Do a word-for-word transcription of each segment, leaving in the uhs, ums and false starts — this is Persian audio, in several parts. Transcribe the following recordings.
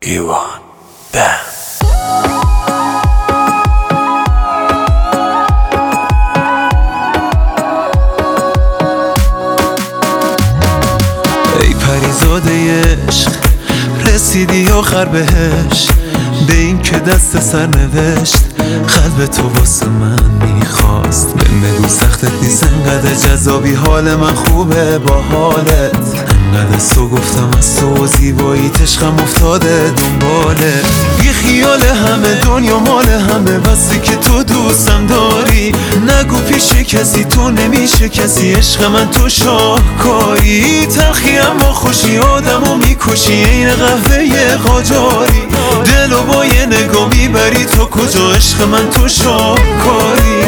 ایوان بند. ای پریزاده عشق رسیدی آخر بهش، به این که دست سر نوشت قلب تو واسه من میخواست. به بگو سختت نیست انقدر جذابی، حال من خوبه با حالت انقدر سو گفتم از تو زیبایی عشقم افتاده دنباله. بی خیال همه دنیا مال همه، بسه که تو دوستم داری. نگو پیش کسی تو نمیشه کسی، عشق من تو شاهکاری. تلخی اما خوشی آدمو میکشی این قهوه قاجاری. دلو با یه نگاه میبری تو کجا، عشق من تو شاهکاری.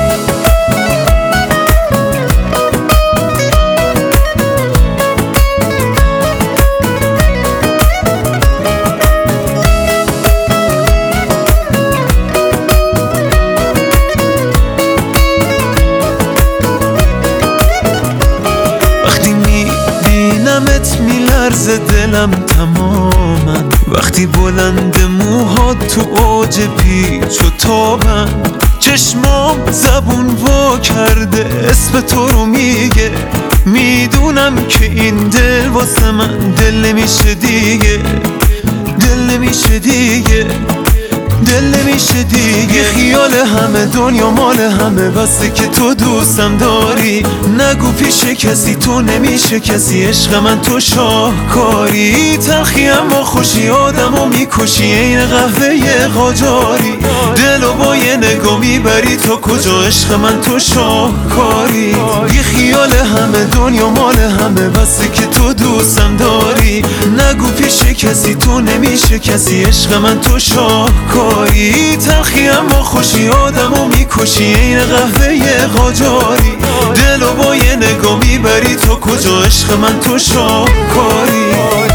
وقتی میبینمت میلرزه دلم تماما، وقتی بلند موهات تو اوج پیچ و تابن. چشمام زبون وا کرده اسم تو رو میگه، میدونم که این دل واسه من دل نمیشه دیگه، دل نمیشه دیگه، دل نمیشه دیگه. خیال همه دنیا مال همه، بسه که تو دوستم داری. نگو پیش کسی تو نمیشه کسی، عشق من تو شاهکاری. تلخی اما خوشی آدمو میکشی این قهوه قاجاری. دلو با یه نگاه میبری تو کجا، عشق من تو شاهکاری. بی خیال همه دنیا مال همه، بسه که تو دوستم داری. نگو پیش کسی تو نمیشه کسی، عشق من تو شاهکاری. تلخی اما خوشی آدمو میکشی این قهوه قاجاری. دلو با یه نگاه میبری تو کجا، عشق من تو شاهکاری.